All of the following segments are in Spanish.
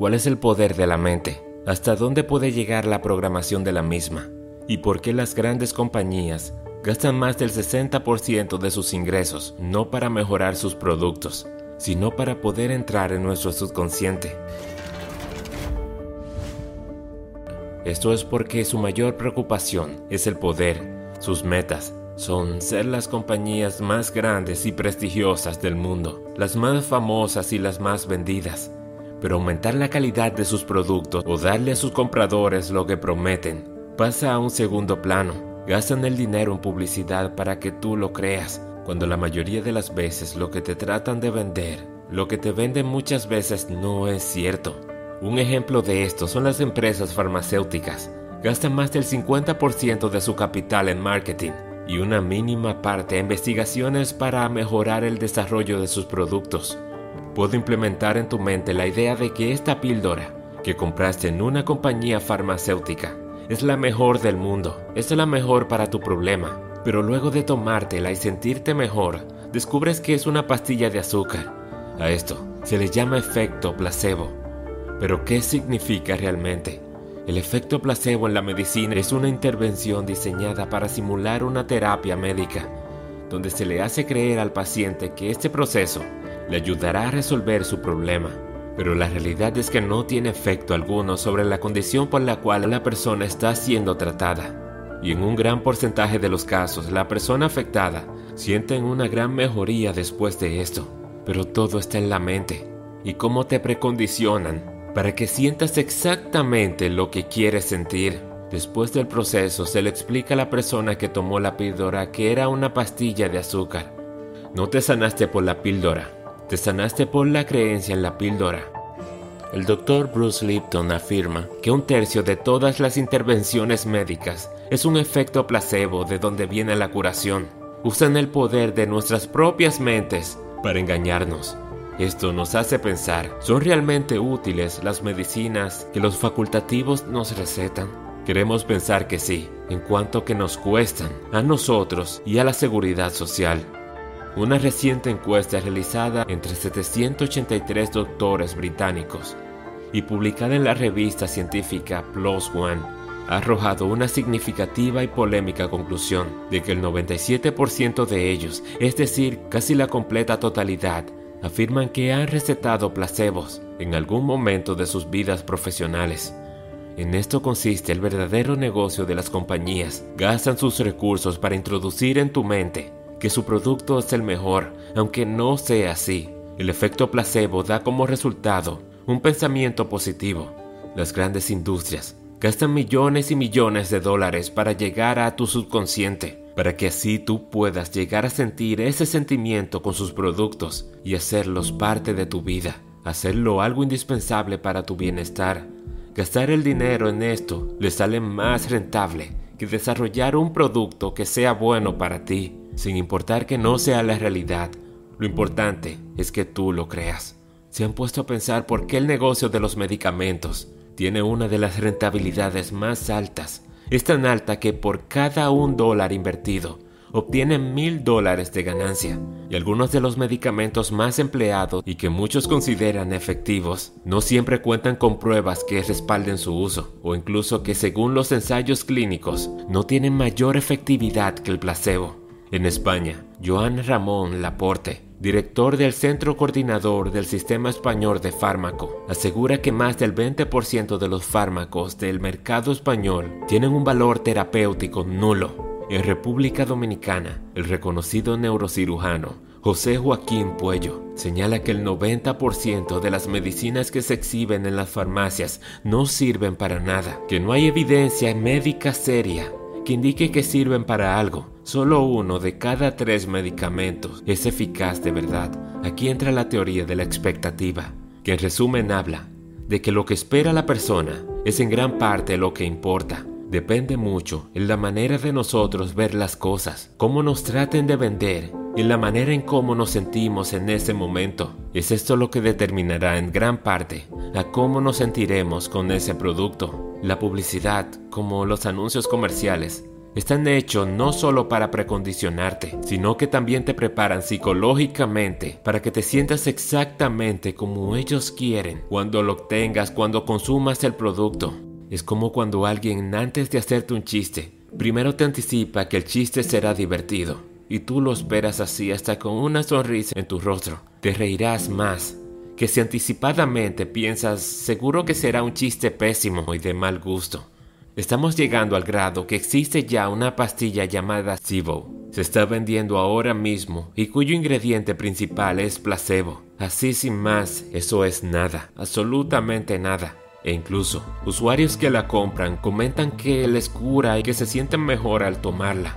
¿Cuál es el poder de la mente? ¿Hasta dónde puede llegar la programación de la misma? ¿Y por qué las grandes compañías gastan más del 60% de sus ingresos no para mejorar sus productos, sino para poder entrar en nuestro subconsciente? Esto es porque su mayor preocupación es el poder. Sus metas son ser las compañías más grandes y prestigiosas del mundo, las más famosas y las más vendidas. Pero aumentar la calidad de sus productos o darle a sus compradores lo que prometen pasa a un segundo plano. Gastan el dinero en publicidad para que tú lo creas, cuando la mayoría de las veces lo que te tratan de vender, lo que te venden muchas veces no es cierto. Un ejemplo de esto son las empresas farmacéuticas. Gastan más del 50% de su capital en marketing y una mínima parte en investigaciones para mejorar el desarrollo de sus productos. Puedo implementar en tu mente la idea de que esta píldora que compraste en una compañía farmacéutica es la mejor del mundo, es la mejor para tu problema, pero luego de tomártela y sentirte mejor, descubres que es una pastilla de azúcar. A esto se le llama efecto placebo. ¿Pero qué significa realmente? El efecto placebo en la medicina es una intervención diseñada para simular una terapia médica, donde se le hace creer al paciente que este proceso le ayudará a resolver su problema. Pero la realidad es que no tiene efecto alguno sobre la condición por la cual la persona está siendo tratada. Y en un gran porcentaje de los casos, la persona afectada siente una gran mejoría después de esto. Pero todo está en la mente. ¿Y cómo te precondicionan para que sientas exactamente lo que quieres sentir? Después del proceso, se le explica a la persona que tomó la píldora que era una pastilla de azúcar. No te sanaste por la píldora, te sanaste por la creencia en la píldora. El Dr. Bruce Lipton afirma que 1/3 de todas las intervenciones médicas es un efecto placebo de donde viene la curación. Usan el poder de nuestras propias mentes para engañarnos. Esto nos hace pensar, ¿son realmente útiles las medicinas que los facultativos nos recetan? Queremos pensar que sí, en cuanto que nos cuestan a nosotros y a la seguridad social. Una reciente encuesta realizada entre 783 doctores británicos y publicada en la revista científica PLOS ONE ha arrojado una significativa y polémica conclusión de que el 97% de ellos, es decir, casi la completa totalidad, afirman que han recetado placebos en algún momento de sus vidas profesionales. En esto consiste el verdadero negocio de las compañías. Gastan sus recursos para introducir en tu mente que su producto es el mejor, aunque no sea así. El efecto placebo da como resultado un pensamiento positivo. Las grandes industrias gastan millones y millones de dólares para llegar a tu subconsciente, para que así tú puedas llegar a sentir ese sentimiento con sus productos y hacerlos parte de tu vida, hacerlo algo indispensable para tu bienestar. Gastar el dinero en esto le sale más rentable que desarrollar un producto que sea bueno para ti, sin importar que no sea la realidad. Lo importante es que tú lo creas. ¿Se han puesto a pensar por qué el negocio de los medicamentos tiene una de las rentabilidades más altas? Es tan alta que por cada $1 invertido obtienen $1,000 de ganancia, y algunos de los medicamentos más empleados y que muchos consideran efectivos no siempre cuentan con pruebas que respalden su uso, o incluso que según los ensayos clínicos no tienen mayor efectividad que el placebo. En España, Joan Ramón Laporte, director del Centro Coordinador del Sistema Español de Fármaco, asegura que más del 20% de los fármacos del mercado español tienen un valor terapéutico nulo. En República Dominicana, el reconocido neurocirujano José Joaquín Puello señala que el 90% de las medicinas que se exhiben en las farmacias no sirven para nada, que no hay evidencia médica seria que indique que sirven para algo. Solo 1 de cada 3 medicamentos es eficaz de verdad. Aquí entra la teoría de la expectativa, que en resumen habla de que lo que espera la persona es en gran parte lo que importa. Depende mucho en la manera de nosotros ver las cosas, cómo nos traten de vender y en la manera en cómo nos sentimos en ese momento. Es esto lo que determinará en gran parte a cómo nos sentiremos con ese producto. La publicidad, como los anuncios comerciales, Están hechos no solo para precondicionarte, sino que también te preparan psicológicamente para que te sientas exactamente como ellos quieren cuando lo obtengas, cuando consumas el producto. Es como cuando alguien, antes de hacerte un chiste, primero te anticipa que el chiste será divertido y tú lo esperas así hasta con una sonrisa en tu rostro. Te reirás más que si anticipadamente piensas seguro que será un chiste pésimo y de mal gusto. Estamos llegando al grado que existe ya una pastilla llamada Sibo. Se está vendiendo ahora mismo y cuyo ingrediente principal es placebo. Así sin más, eso es nada, absolutamente nada. E incluso, usuarios que la compran comentan que les cura y que se sienten mejor al tomarla.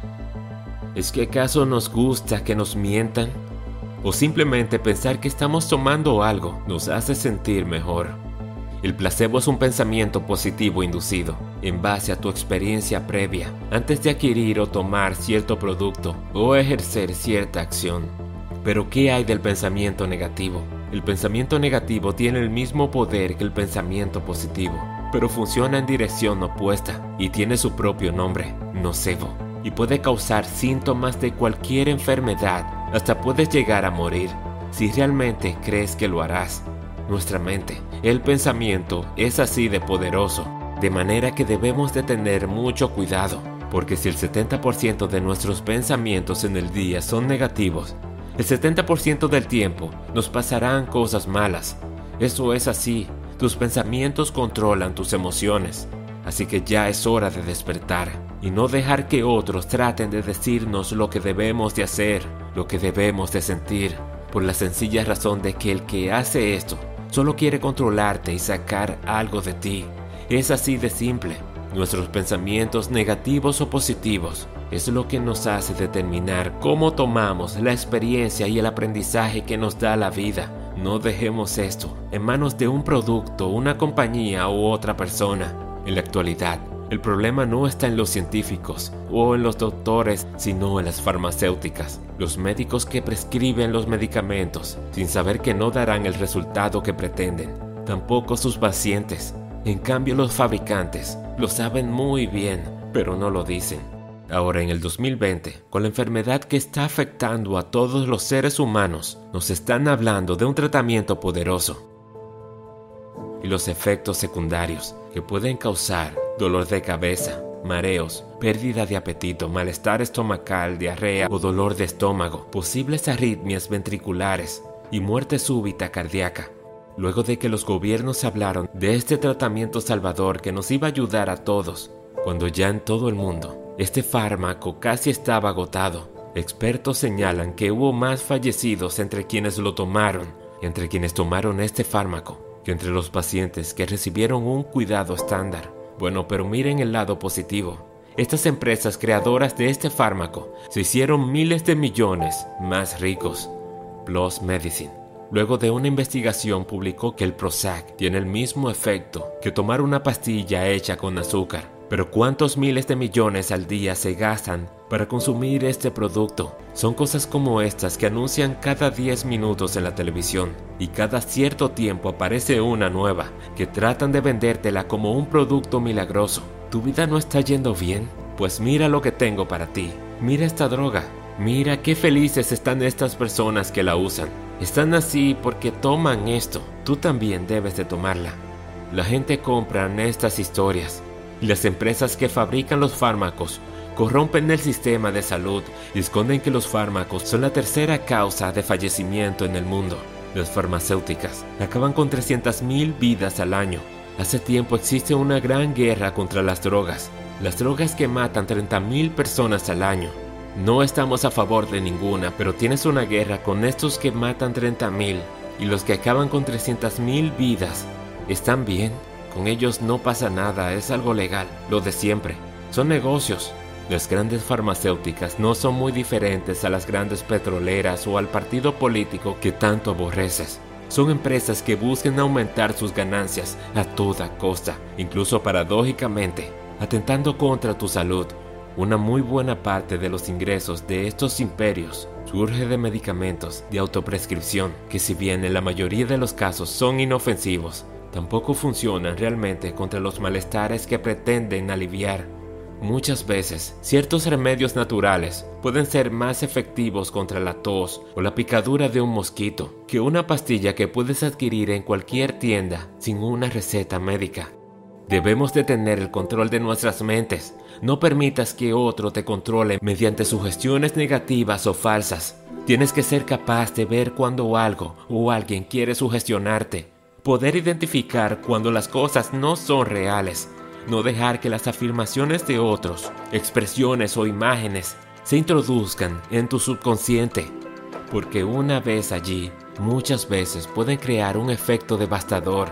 ¿Es que acaso nos gusta que nos mientan? ¿O simplemente pensar que estamos tomando algo nos hace sentir mejor? El placebo es un pensamiento positivo inducido en base a tu experiencia previa antes de adquirir o tomar cierto producto o ejercer cierta acción. Pero ¿qué hay del pensamiento negativo? El pensamiento negativo tiene el mismo poder que el pensamiento positivo, pero funciona en dirección opuesta y tiene su propio nombre, nocebo, y puede causar síntomas de cualquier enfermedad, hasta puedes llegar a morir, si realmente crees que lo harás. Nuestra mente, el pensamiento, es así de poderoso, de manera que debemos de tener mucho cuidado, porque si el 70% de nuestros pensamientos en el día son negativos, el 70% del tiempo nos pasarán cosas malas. Eso es así, tus pensamientos controlan tus emociones, así que ya es hora de despertar y no dejar que otros traten de decirnos lo que debemos de hacer, lo que debemos de sentir, por la sencilla razón de que el que hace esto solo quiere controlarte y sacar algo de ti. Es así de simple. Nuestros pensamientos negativos o positivos es lo que nos hace determinar cómo tomamos la experiencia y el aprendizaje que nos da la vida. No dejemos esto en manos de un producto, una compañía u otra persona. En la actualidad, el problema no está en los científicos o en los doctores, sino en las farmacéuticas, los médicos que prescriben los medicamentos sin saber que no darán el resultado que pretenden, tampoco sus pacientes. En cambio, los fabricantes lo saben muy bien, pero no lo dicen. Ahora en el 2020, con la enfermedad que está afectando a todos los seres humanos, nos están hablando de un tratamiento poderoso y los efectos secundarios que pueden causar dolor de cabeza, mareos, pérdida de apetito, malestar estomacal, diarrea o dolor de estómago, posibles arritmias ventriculares y muerte súbita cardíaca. Luego de que los gobiernos hablaron de este tratamiento salvador que nos iba a ayudar a todos, cuando ya en todo el mundo este fármaco casi estaba agotado, expertos señalan que hubo más fallecidos entre quienes lo tomaron, entre quienes tomaron este fármaco, que entre los pacientes que recibieron un cuidado estándar. Bueno, pero miren el lado positivo. Estas empresas creadoras de este fármaco se hicieron miles de millones más ricos. PLOS Medicine, luego de una investigación, publicó que el Prozac tiene el mismo efecto que tomar una pastilla hecha con azúcar. Pero ¿cuántos miles de millones al día se gastan para consumir este producto? Son cosas como estas que anuncian cada 10 minutos en la televisión y cada cierto tiempo aparece una nueva que tratan de vendértela como un producto milagroso. ¿Tu vida no está yendo bien? Pues mira lo que tengo para ti. Mira esta droga. Mira qué felices están estas personas que la usan. Están así porque toman esto. Tú también debes de tomarla. La gente compra estas historias. Y las empresas que fabrican los fármacos corrompen el sistema de salud y esconden que los fármacos son la tercera causa de fallecimiento en el mundo. Las farmacéuticas acaban con 300,000 vidas al año. Hace tiempo existe una gran guerra contra las drogas que matan 30,000 personas al año. No estamos a favor de ninguna, pero tienes una guerra con estos que matan 30,000 y los que acaban con 300,000 vidas. ¿Están bien? Con ellos no pasa nada, es algo legal, lo de siempre. Son negocios. Las grandes farmacéuticas no son muy diferentes a las grandes petroleras o al partido político que tanto aborreces. Son empresas que buscan aumentar sus ganancias a toda costa, incluso paradójicamente, atentando contra tu salud. Una muy buena parte de los ingresos de estos imperios surge de medicamentos de autoprescripción, que si bien en la mayoría de los casos son inofensivos, tampoco funcionan realmente contra los malestares que pretenden aliviar. Muchas veces, ciertos remedios naturales pueden ser más efectivos contra la tos o la picadura de un mosquito que una pastilla que puedes adquirir en cualquier tienda sin una receta médica. Debemos de tener el control de nuestras mentes. No permitas que otro te controle mediante sugestiones negativas o falsas. Tienes que ser capaz de ver cuando algo o alguien quiere sugestionarte. Poder identificar cuando las cosas no son reales. No dejar que las afirmaciones de otros, expresiones o imágenes se introduzcan en tu subconsciente, porque una vez allí, muchas veces pueden crear un efecto devastador.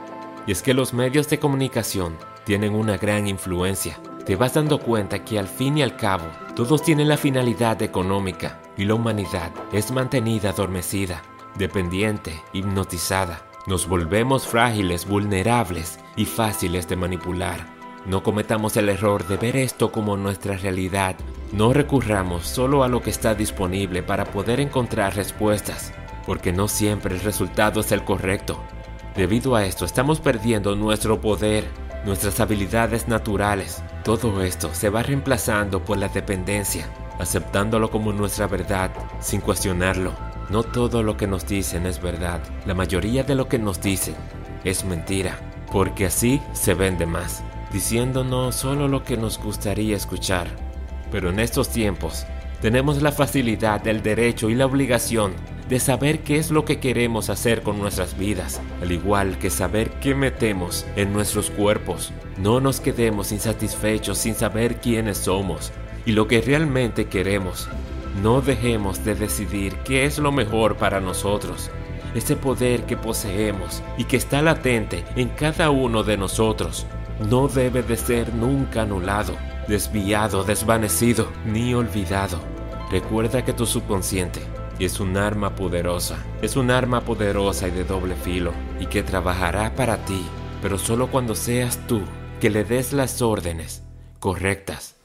Y es que los medios de comunicación tienen una gran influencia. Te vas dando cuenta que al fin y al cabo, todos tienen la finalidad económica y la humanidad es mantenida adormecida, dependiente, hipnotizada. Nos volvemos frágiles, vulnerables y fáciles de manipular. No cometamos el error de ver esto como nuestra realidad. No recurramos solo a lo que está disponible para poder encontrar respuestas, porque no siempre el resultado es el correcto. Debido a esto, estamos perdiendo nuestro poder, nuestras habilidades naturales. Todo esto se va reemplazando por la dependencia, aceptándolo como nuestra verdad, sin cuestionarlo. No todo lo que nos dicen es verdad. La mayoría de lo que nos dicen es mentira, porque así se vende más, diciéndonos solo lo que nos gustaría escuchar. Pero en estos tiempos tenemos la facilidad, el derecho y la obligación de saber qué es lo que queremos hacer con nuestras vidas, al igual que saber qué metemos en nuestros cuerpos. No nos quedemos insatisfechos sin saber quiénes somos y lo que realmente queremos. No dejemos de decidir qué es lo mejor para nosotros. Ese poder que poseemos y que está latente en cada uno de nosotros no debe de ser nunca anulado, desviado, desvanecido ni olvidado. Recuerda que tu subconsciente es un arma poderosa. Es un arma poderosa y de doble filo y que trabajará para ti, pero solo cuando seas tú que le des las órdenes correctas.